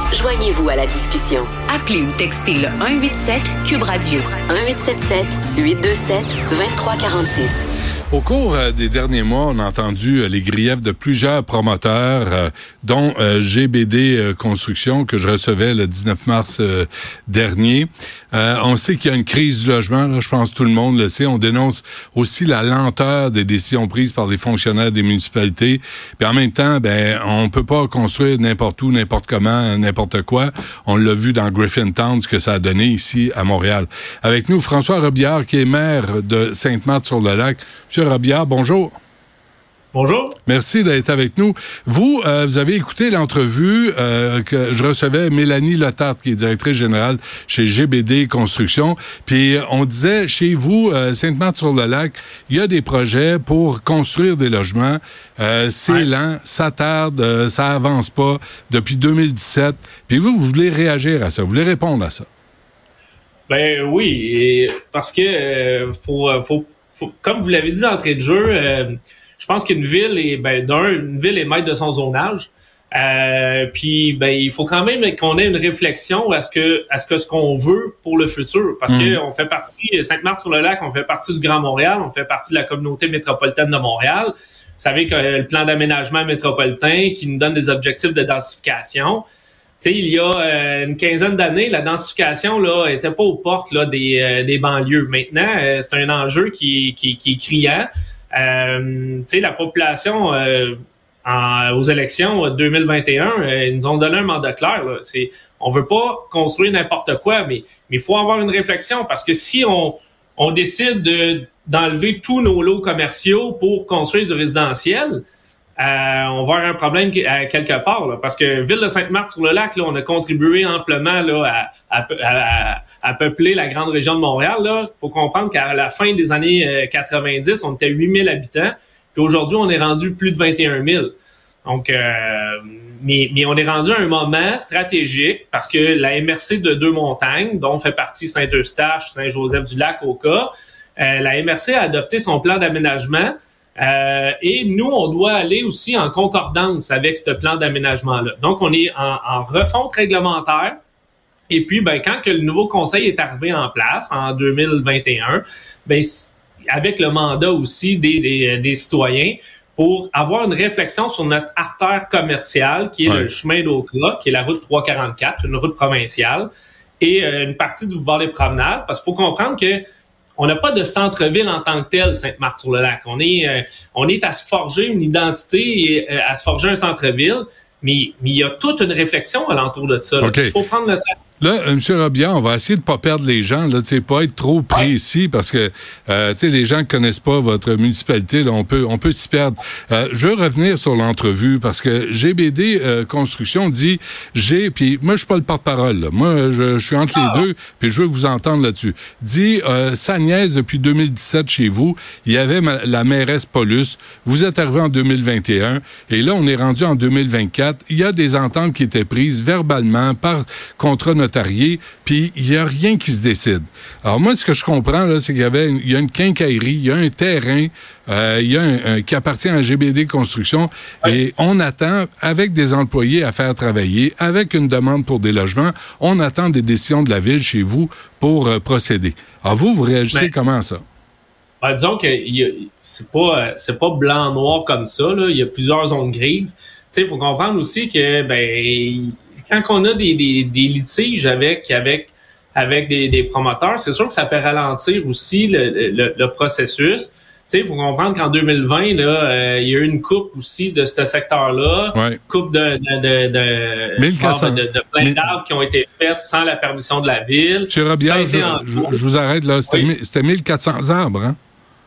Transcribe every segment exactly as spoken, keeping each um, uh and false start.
Joignez-vous à la discussion. Appelez ou textez le un huit sept Cube Radio un huit sept sept huit deux sept deux trois quatre six. Au cours euh, des derniers mois, on a entendu euh, les griefs de plusieurs promoteurs, euh, dont euh, G B D euh, Construction, que je recevais le dix-neuf mars euh, dernier. Euh, on sait qu'il y a une crise du logement, là, je pense que tout le monde le sait. On dénonce aussi la lenteur des décisions prises par les fonctionnaires des municipalités. Puis en même temps, ben, on peut pas construire n'importe où, n'importe comment, n'importe quoi. On l'a vu dans Griffintown, ce que ça a donné ici à Montréal. Avec nous, François Robillard, qui est maire de Sainte-Marthe-sur-le-Lac. Monsieur Robillard, bonjour. Bonjour. Merci d'être avec nous. Vous, euh, vous avez écouté l'entrevue euh, que je recevais Mélanie Letarte, qui est directrice générale chez G B D Construction. Puis on disait, chez vous, euh, Sainte-Marthe-sur-le-Lac, il y a des projets pour construire des logements. Euh, c'est ouais. lent, ça tarde, euh, ça avance pas depuis deux mille dix-sept. Puis vous, vous voulez réagir à ça, vous voulez répondre à ça. Ben oui, et parce que euh, faut, faut, faut, comme vous l'avez dit d'entrée de jeu, euh, je pense qu'une ville est, ben, d'un, une ville est maître de son zonage. Euh, puis, ben, il faut quand même qu'on ait une réflexion à ce que, à ce que ce qu'on veut pour le futur. Parce mmh. que on fait partie, Sainte-Marthe-sur-le-Lac, on fait partie du Grand Montréal, on fait partie de la communauté métropolitaine de Montréal. Vous savez que le plan d'aménagement métropolitain qui nous donne des objectifs de densification. Tu sais, il y a euh, une quinzaine d'années, la densification là était pas aux portes là des, euh, des banlieues. Maintenant, euh, c'est un enjeu qui, qui, qui est criant. Euh, tu sais, la population euh, en, aux élections deux mille vingt et un, euh, ils nous ont donné un mandat clair. Là. C'est, on veut pas construire n'importe quoi, mais il faut avoir une réflexion parce que si on, on décide de, d'enlever tous nos lots commerciaux pour construire du résidentiel, Euh, on va avoir un problème à, quelque part, là, parce que Ville de Sainte-Marthe-sur-le-Lac, là, on a contribué amplement là, à, à, à, à peupler la grande région de Montréal. Il faut comprendre qu'à la fin des années quatre-vingt-dix, on était huit mille habitants, puis aujourd'hui, on est rendu plus de vingt et un mille. Donc, euh, mais, mais on est rendu à un moment stratégique parce que la M R C de Deux-Montagnes, dont fait partie Saint-Eustache, Saint-Joseph-du-Lac, Oka, euh, la M R C a adopté son plan d'aménagement. Euh, et nous, on doit aller aussi en concordance avec ce plan d'aménagement-là. Donc, on est en, en refonte réglementaire. Et puis, ben, quand que le nouveau conseil est arrivé en place en deux mille vingt et un, ben, avec le mandat aussi des, des, des citoyens pour avoir une réflexion sur notre artère commerciale, qui est ouais. le chemin d'Oka, qui est la route trois cent quarante-quatre, une route provinciale, et euh, une partie du boulevard des Promenades, parce qu'il faut comprendre que on n'a pas de centre-ville en tant que tel, Sainte-Marthe-sur-le-Lac. On est, euh, on est à se forger une identité et euh, à se forger un centre-ville, mais, mais il y a toute une réflexion alentour de ça. Okay. Il faut prendre le temps. Là, euh, M. Robillard, on va essayer de pas perdre les gens, là, tu sais, pas être trop précis ouais. parce que, euh, tu sais, les gens qui connaissent pas votre municipalité, là, on peut, on peut s'y perdre. Euh, je veux revenir sur l'entrevue parce que G B D euh, Construction dit, j'ai, puis moi, je suis pas le porte-parole, là. Moi, je, je suis entre ah. les deux, puis je veux vous entendre là-dessus. Dit, euh, sa nièce, depuis deux mille dix-sept, chez vous, il y avait ma, la mairesse Paulus. Vous êtes arrivé en deux mille vingt et un, et là, on est rendu en deux mille vingt-quatre. Il y a des ententes qui étaient prises verbalement par contrat notarié, puis il n'y a rien qui se décide. Alors moi, ce que je comprends, là, c'est qu'il y avait une, il y a une quincaillerie, il y a un terrain, euh, il y a un, un qui appartient à G B D Construction, oui. et on attend, avec des employés à faire travailler, avec une demande pour des logements, on attend des décisions de la Ville chez vous pour euh, procéder. Alors vous, vous réagissez Mais... comment à ça? Ben, disons que y a, c'est pas c'est pas blanc-noir comme ça, là. Il y a plusieurs zones grises. Tu sais, il faut comprendre aussi que ben quand on a des, des, des litiges avec avec avec des, des promoteurs, c'est sûr que ça fait ralentir aussi le, le, le processus. Tu sais, il faut comprendre qu'en deux mille vingt, là, euh, il y a eu une coupe aussi de ce secteur-là, ouais. coupe de de de de, mille quatre cents, de, de plein mille... d'arbres qui ont été faites sans la permission de la Ville. Monsieur Robillard, je, je, je vous arrête là. C'était, oui. c'était mille quatre cents arbres, hein?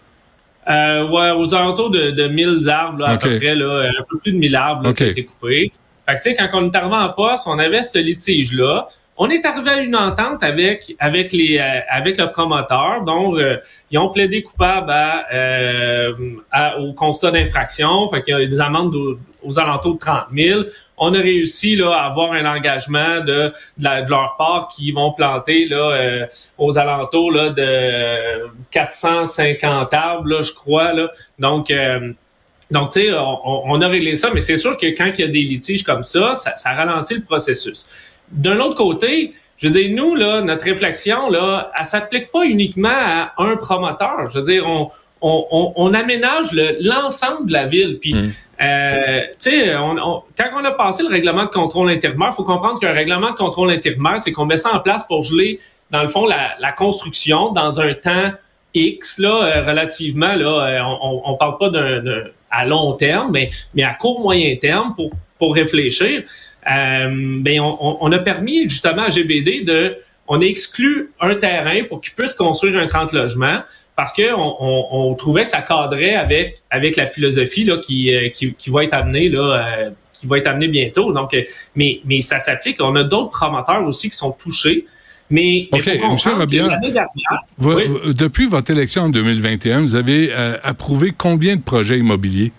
Euh, ouais, aux alentours de, de mille arbres, là, okay. à peu près, là, un peu plus de mille arbres là, okay. qui ont été coupés. Fait que, tu sais, quand on est arrivé en poste, on avait ce litige-là. On est arrivé à une entente avec avec les euh, avec le promoteur, donc euh, ils ont plaidé coupable à, euh, à au constat d'infraction. Fait qu'il y a des amendes aux, aux alentours de trente mille. On a réussi là à avoir un engagement de, de, la, de leur part qui vont planter là euh, aux alentours là de quatre cent cinquante arbres là, je crois là. Donc euh, Donc, tu sais, on, on a réglé ça, mais c'est sûr que quand il y a des litiges comme ça, ça, ça ralentit le processus. D'un autre côté, je veux dire, nous, là, notre réflexion, là, elle s'applique pas uniquement à un promoteur. Je veux dire, on, on, on, on aménage le, l'ensemble de la ville. Puis, mmh. euh, tu sais, on, on, quand on a passé le règlement de contrôle intérimaire, il faut comprendre qu'un règlement de contrôle intérimaire, c'est qu'on met ça en place pour geler, dans le fond, la, la construction dans un temps X, là, euh, relativement, là, euh, on, on parle pas d'un, d'un à long terme, mais, mais à court moyen terme pour, pour réfléchir. Euh, ben on, on a permis justement à G B D de, on a exclu un terrain pour qu'il puisse construire un trente logements parce que on, on, on trouvait que ça cadrait avec avec la philosophie là qui qui, qui va être amenée là, euh, qui va être amenée bientôt. Donc, mais mais ça s'applique. On a d'autres promoteurs aussi qui sont touchés. Mais, OK, mais M. Robillard, vous, oui. vous, depuis votre élection en deux mille vingt et un, vous avez euh, approuvé combien de projets immobiliers?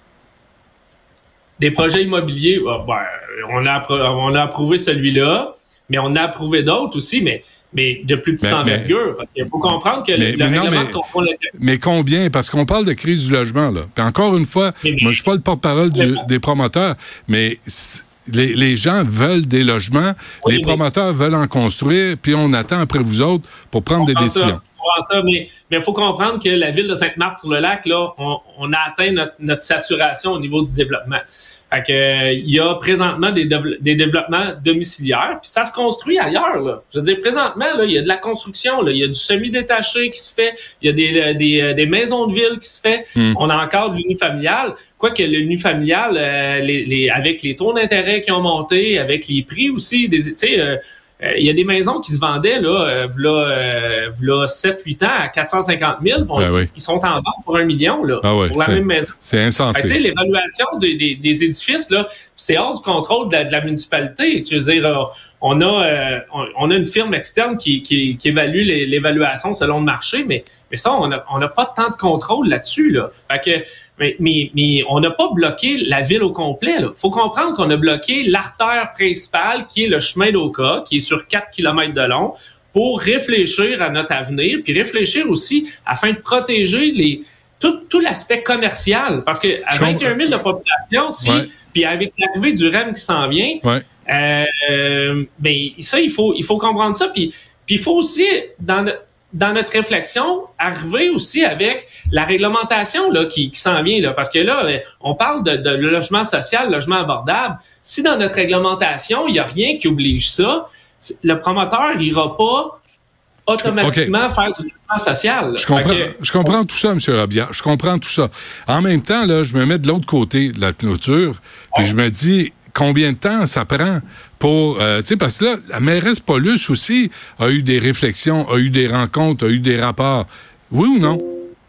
Des projets immobiliers, ben, on, a, on a approuvé celui-là, mais on a approuvé d'autres aussi, mais, mais de plus petite envergure. Parce qu'il faut comprendre que mais, le, mais le non, règlement mais, de contrôle... Mais combien? Parce qu'on parle de crise du logement, là. Puis encore une fois, mais, moi, je ne suis pas le porte-parole du, des promoteurs, mais... Les, les gens veulent des logements, oui, les promoteurs mais... veulent en construire, puis on attend après vous autres pour prendre des décisions. Ça, mais il faut comprendre que la ville de Sainte-Marthe-sur-le-Lac, là, on, on a atteint notre, notre saturation au niveau du développement. Fait que, euh, il y a présentement des, dév- des développements domiciliaires, puis ça se construit ailleurs. Là. Je veux dire, présentement, là, il y a de la construction, là, il y a du semi-détaché qui se fait, il y a des, des, des maisons de ville qui se fait, mm. on a encore de l'unifamilial. Quoique l'unifamilial, euh, les, les, avec les taux d'intérêt qui ont monté, avec les prix aussi, des, tu sais, euh, il euh, y a des maisons qui se vendaient là, euh, v'là, euh, v'là sept huit ans à quatre cent cinquante mille. Bon, ben oui. Ils sont en vente pour un million là, ah oui, pour la même maison. C'est insensé. Fait que, l'évaluation des, des, des édifices, là, c'est hors du contrôle de la, de la municipalité. Tu veux dire, euh, on a euh, on, on a une firme externe qui, qui, qui évalue les, l'évaluation selon le marché, mais, mais ça, on n'a on a pas tant de contrôle là-dessus. Là. Fait que, mais, mais, mais on n'a pas bloqué la ville au complet. Il faut comprendre qu'on a bloqué l'artère principale, qui est le chemin d'Oka, qui est sur quatre kilomètres de long, pour réfléchir à notre avenir, puis réfléchir aussi afin de protéger les tout, tout l'aspect commercial. Parce que à vingt et un mille de population, si, ouais. puis avec l'arrivée du R E M qui s'en vient, ouais. euh, ben ça, il faut, il faut comprendre ça. Puis, puis il faut aussi, dans le, dans notre réflexion, arriver aussi avec la réglementation là, qui, qui s'en vient. Là, parce que là, on parle de, de logement social, logement abordable. Si dans notre réglementation, il n'y a rien qui oblige ça, le promoteur n'ira pas automatiquement okay. faire du logement social. Là. Je comprends, que, je comprends tout ça, M. Robillard. Je comprends tout ça. En même temps, là, je me mets de l'autre côté de la clôture, puis ouais. je me dis... Combien de temps ça prend pour... Euh, tu sais, parce que là, la mairesse Paulus aussi a eu des réflexions, a eu des rencontres, a eu des rapports. Oui ou non?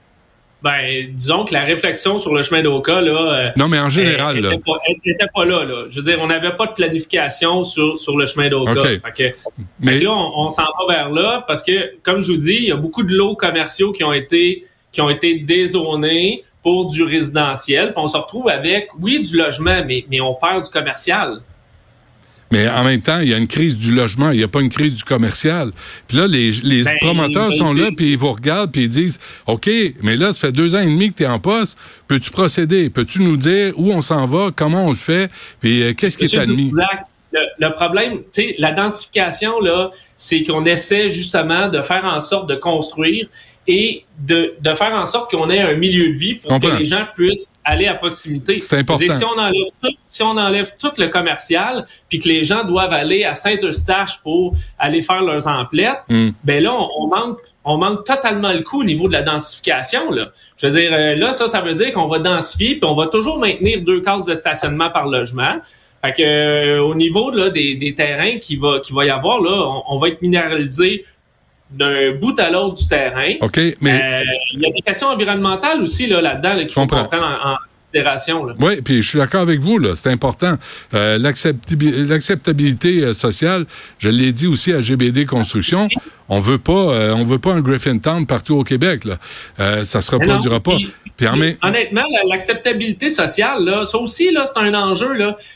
Ben, disons que la réflexion sur le chemin d'Oka, là... Euh, non, mais en général, elle, là. Elle n'était pas, pas là, là. Je veux dire, on n'avait pas de planification sur, sur le chemin d'Oka. Okay. Fait que, mais... fait que là, on, on s'en va vers là parce que, comme je vous dis, il y a beaucoup de lots commerciaux qui ont été, qui ont été dézonés pour du résidentiel, puis on se retrouve avec, oui, du logement, mais, mais on perd du commercial. Mais en même temps, il y a une crise du logement, il n'y a pas une crise du commercial. Puis là, les, les ben, promoteurs ben, sont là, puis ils vous regardent, puis ils disent, OK, mais là, ça fait deux ans et demi que tu es en poste, peux-tu procéder? Peux-tu nous dire où on s'en va, comment on le fait, puis euh, qu'est-ce qui est admis? Le, le problème, tu sais, la densification, là, c'est qu'on essaie justement de faire en sorte de construire et de, de faire en sorte qu'on ait un milieu de vie pour que les gens puissent aller à proximité. C'est important. Si on enlève tout, si on enlève tout le commercial, puis que les gens doivent aller à Saint-Eustache pour aller faire leurs emplettes, mm. ben là, on, on manque on manque totalement le coup au niveau de la densification. Là. Je veux dire, euh, là, ça, ça veut dire qu'on va densifier, puis on va toujours maintenir deux cases de stationnement par logement. Fait que euh, au niveau là, des, des terrains qu'il va, qu'il va y avoir, là, on, on va être minéralisé d'un bout à l'autre du terrain. OK, mais... Euh, il y a des questions environnementales aussi là, là-dedans là, qu'il faut qu'on prenne en, en considération. Là. Oui, puis je suis d'accord avec vous, là, c'est important. Euh, l'acceptabi- l'acceptabilité euh, sociale, je l'ai dit aussi à G B D Construction, on veut pas euh, on veut pas un Griffintown partout au Québec. Là. Euh, ça se reproduira pas. Puis, puis, puis, honnêtement, l'acceptabilité sociale, là, ça aussi, là, c'est un enjeu. Là.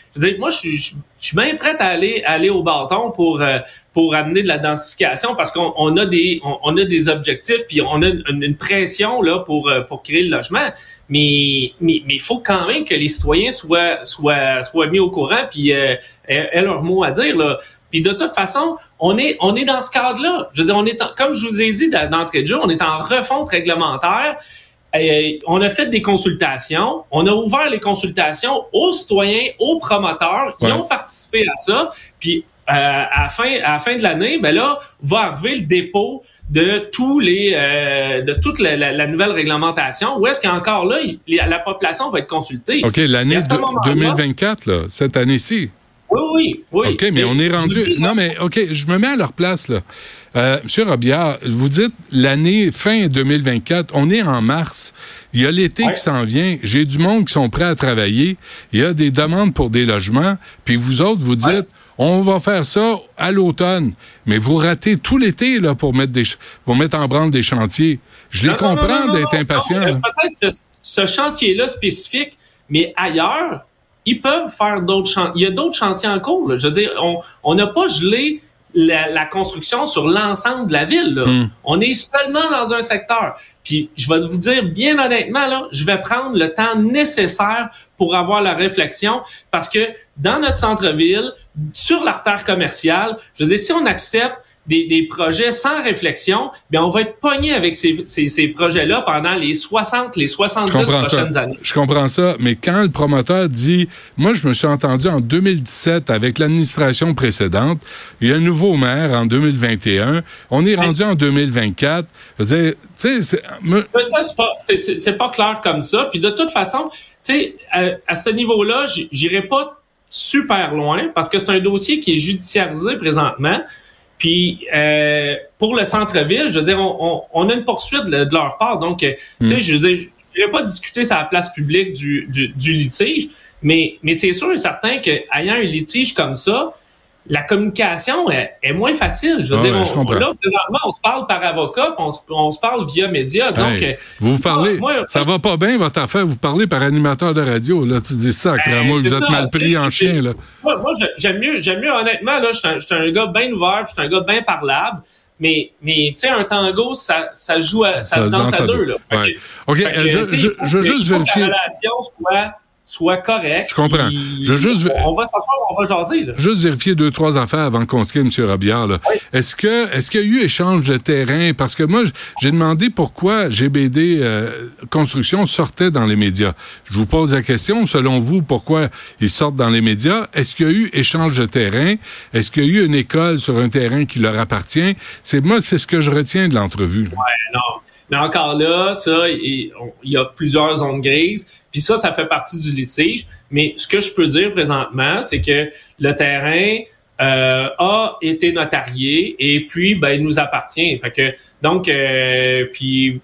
Je veux dire, moi, je suis, je, je suis bien prête à aller, à aller au bâton pour, euh, pour amener de la densification parce qu'on on a des, on, on a des objectifs puis on a une, une pression là pour, pour créer le logement. Mais, mais, mais il faut quand même que les citoyens soient, soient, soient mis au courant puis euh, aient leur mot à dire là. Puis de toute façon, on est, on est dans ce cadre-là. Je veux dire, on est, en, comme je vous ai dit d'entrée de jeu, on est en refonte réglementaire. Euh, on a fait des consultations, on a ouvert les consultations aux citoyens, aux promoteurs qui ouais. ont participé à ça. Puis euh, à la fin, à la fin de l'année, ben là, va arriver le dépôt de tous les, euh, de toute la, la, la nouvelle réglementation. Où est-ce qu'encore là, il, la population va être consultée. Ok, l'année de, deux mille vingt-quatre, là, cette année-ci. Oui, oui, oui. OK, mais on est rendu... Non, mais OK, je me mets à leur place, là. Euh, Monsieur Robillard, vous dites l'année fin deux mille vingt-quatre, on est en mars. Il y a l'été ouais. qui s'en vient. J'ai du monde qui sont prêts à travailler. Il y a des demandes pour des logements. Puis vous autres, vous dites, ouais. on va faire ça à l'automne. Mais vous ratez tout l'été, là, pour mettre des, pour mettre en branle des chantiers. Je non, les non, comprends non, non, d'être impatients. Peut-être ce, ce chantier-là spécifique, mais ailleurs... Ils peuvent faire d'autres chantiers. Il y a d'autres chantiers en cours. Là. Je veux dire, on on n'a pas gelé la, la construction sur l'ensemble de la ville. Là. Mm. On est seulement dans un secteur. Puis, je vais vous dire bien honnêtement, là, je vais prendre le temps nécessaire pour avoir la réflexion parce que dans notre centre-ville, sur l'artère commerciale, je veux dire, si on accepte Des, des projets sans réflexion, bien, on va être pogné avec ces, ces, ces projets-là pendant les soixante, les soixante-dix prochaines ça. années. Je comprends ça, mais quand le promoteur dit, moi, je me suis entendu en deux mille dix-sept avec l'administration précédente, il y a un nouveau maire en deux mille vingt et un, on est rendu en deux mille vingt-quatre, je veux dire, tu sais, c'est... Me... c'est, pas, c'est, c'est pas clair comme ça, puis de toute façon, tu sais, à, à ce niveau-là, j'irai pas super loin, parce que c'est un dossier qui est judiciarisé présentement. Puis euh, pour le centre-ville, je veux dire, on, on, on a une poursuite de, de leur part. Donc, mm. tu sais, je veux dire, je n'irai pas discuter sur la place publique du, du, du litige, mais, mais c'est sûr et certain qu'ayant un litige comme ça, la communication est, est moins facile. Je veux oh, dire, ouais, on, je on, là, présentement, on se parle par avocat, on se, on se parle via médias. Donc, hey, vous vous parlez, moi, ça va pas bien votre affaire, vous parlez par animateur de radio. Là, tu dis ça, ben, moi, vous êtes ça, mal pris en chien. Là. Moi, moi j'aime mieux, j'aime mieux, honnêtement, là, je suis un, un gars bien ouvert, je suis un gars bien parlable. Mais, mais tu sais, un tango, ça, ça joue, à, ça, ça se danse à deux. Là. Ouais. OK, que, je, je, je veux juste vérifier. Que la relation soit... soit correct. Je comprends. Je juste... On va s'asseoir, on va jaser. Là. Juste vérifier deux, trois affaires avant qu'on se quitte, M. Robillard. Là. Oui. Est-ce que est-ce qu'il y a eu échange de terrain? Parce que moi, j'ai demandé pourquoi G B D euh, Construction sortait dans les médias. Je vous pose la question, selon vous, pourquoi ils sortent dans les médias? Est-ce qu'il y a eu échange de terrain? Est-ce qu'il y a eu une école sur un terrain qui leur appartient? C'est moi, c'est ce que je retiens de l'entrevue. Oui, non. Mais encore là, ça, il y a plusieurs zones grises. Puis ça, ça fait partie du litige. Mais ce que je peux dire présentement, c'est que le terrain euh, a été notarié et puis ben il nous appartient. Fait que donc euh, puis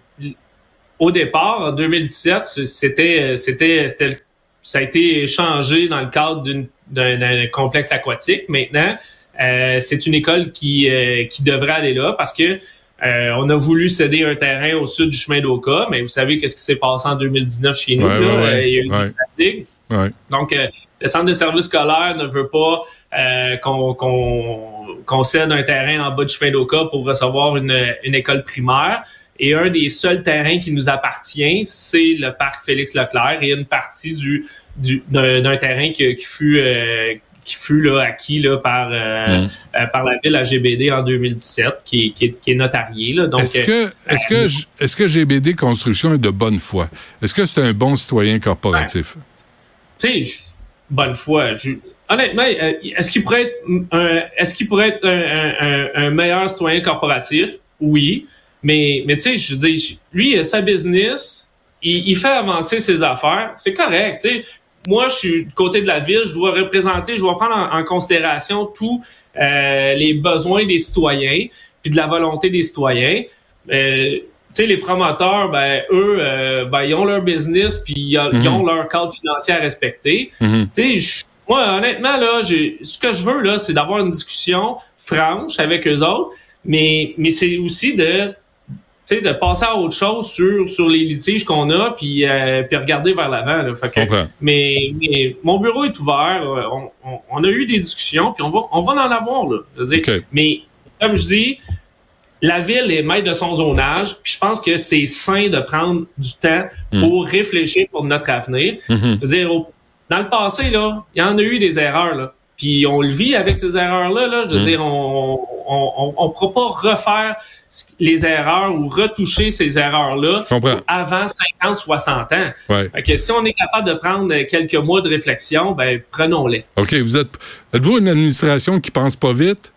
au départ en deux mille dix-sept, c'était c'était c'était ça a été changé dans le cadre d'une, d'un, d'un complexe aquatique. Maintenant, euh, c'est une école qui euh, qui devrait aller là parce que Euh, on a voulu céder un terrain au sud du chemin d'Oka, mais vous savez qu'est-ce qui s'est passé en deux mille dix-neuf chez nous. Ouais, là, ouais, ouais. Euh, il y a eu ouais. une ouais. Donc, euh, le centre de services scolaires ne veut pas euh, qu'on, qu'on, qu'on cède un terrain en bas du chemin d'Oka pour recevoir une, une école primaire. Et un des seuls terrains qui nous appartient, c'est le parc Félix-Leclerc et une partie du, du d'un, d'un terrain qui, qui fut... Euh, qui fut là, acquis là, par, euh, mmh. euh, par la ville à G B D en deux mille dix-sept, qui, qui, est, qui est notarié. Là. Donc, est-ce que, est-ce, que, est-ce que G B D Construction est de bonne foi? Est-ce que c'est un bon citoyen corporatif? Ben, tu sais, bonne foi. Je, honnêtement, est-ce qu'il pourrait être un, est-ce qu'il pourrait être un, un, un meilleur citoyen corporatif? Oui. Mais, mais tu sais, je veux dire, lui, il a sa business, il, il fait avancer ses affaires. C'est correct, tu sais. Moi, je suis du côté de la ville, je dois représenter, je dois prendre en, en considération tous euh, les besoins des citoyens, puis de la volonté des citoyens. Euh, tu sais, les promoteurs, ben eux, euh, ben ils ont leur business, puis ils, mm-hmm. ils ont leur cadre financier à respecter. Mm-hmm. Tu sais, moi, honnêtement, là, j'ai, ce que je veux, là, c'est d'avoir une discussion franche avec eux autres, mais, mais c'est aussi de sais, de passer à autre chose sur sur les litiges qu'on a, puis euh, puis regarder vers l'avant. Là. Fait que, mais, mais mon bureau est ouvert. On, on, on a eu des discussions, puis on va on va en avoir là. Je veux dire, okay. Mais comme je dis, la ville est maître de son zonage, puis je pense que c'est sain de prendre du temps mm. pour réfléchir pour notre avenir. Mm-hmm. Je veux dire, au, dans le passé, là, il y en a eu des erreurs, là. Puis on le vit avec ces erreurs-là, là. Je veux mm. dire, on on, on, on pourra pas refaire les erreurs ou retoucher ces erreurs-là avant cinquante, soixante ans. Ouais. Fait que si on est capable de prendre quelques mois de réflexion, ben prenons-les. OK, vous êtes êtes-vous une administration qui pense pas vite?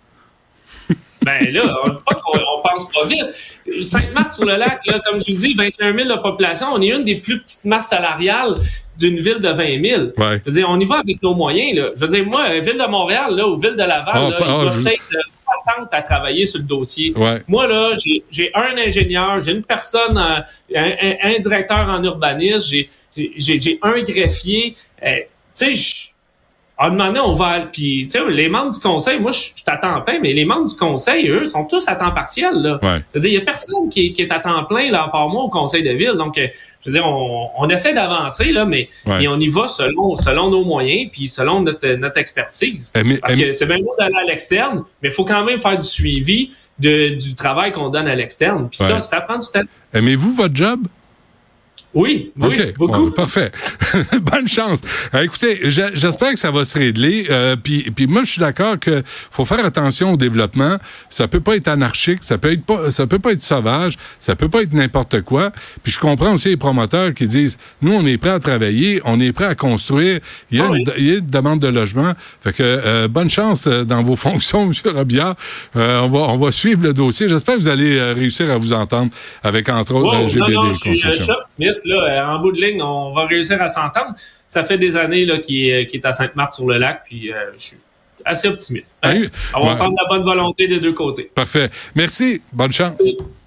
Ben là, on, pas qu'on on pense pas vite. Sainte-Marthe-sur-le-Lac, là, comme je vous dis, vingt et un mille de population, on est une des plus petites masses salariales d'une ville de vingt mille. Ouais. Je veux dire, on y va avec nos moyens. Là. Je veux dire, moi, ville de Montréal là, ou ville de Laval, oh, là, oh, il doit je... être soixante à travailler sur le dossier. Ouais. Moi, là, j'ai, j'ai un ingénieur, j'ai une personne, un, un, un directeur en urbanisme, j'ai, j'ai, j'ai un greffier. Euh, tu sais, à un moment donné, on va... Puis, tu sais, les membres du conseil, moi, je suis à temps plein, mais les membres du conseil, eux, sont tous à temps partiel, là. Ouais. Je veux dire, il y a personne qui est, qui est à temps plein, là, à part moi, au conseil de ville. Donc, euh, je veux dire, on, on essaie d'avancer, là, mais, ouais. mais on y va selon, selon nos moyens puis selon notre, notre expertise. Mais, Parce mais, que c'est bien beau d'aller à l'externe, mais il faut quand même faire du suivi de, du travail qu'on donne à l'externe. Puis ouais. ça, ça prend du temps. Aimez-vous votre job? Oui, oui, okay. beaucoup. Bon, parfait. Bonne chance. Euh, écoutez, j'espère que ça va se régler. Euh, puis, puis moi, je suis d'accord que faut faire attention au développement. Ça peut pas être anarchique, ça peut être pas, ça peut pas être sauvage, ça peut pas être n'importe quoi. Puis je comprends aussi les promoteurs qui disent, nous, on est prêts à travailler, on est prêts à construire. Il y a, ah, une, oui. il y a une demande de logement. Fait que euh, bonne chance dans vos fonctions, M. Robillard. Euh, on va, on va suivre le dossier. J'espère que vous allez réussir à vous entendre avec entre autres wow, G B D non, non, Construction. Je suis optimiste. Là, en bout de ligne, on va réussir à s'entendre. Ça fait des années là, qu'il, est, qu'il est à Sainte-Marthe-sur-le-Lac, puis euh, je suis assez optimiste. Hein? Oui. On va ouais. prendre la bonne volonté des deux côtés. Parfait. Merci. Bonne chance. Oui.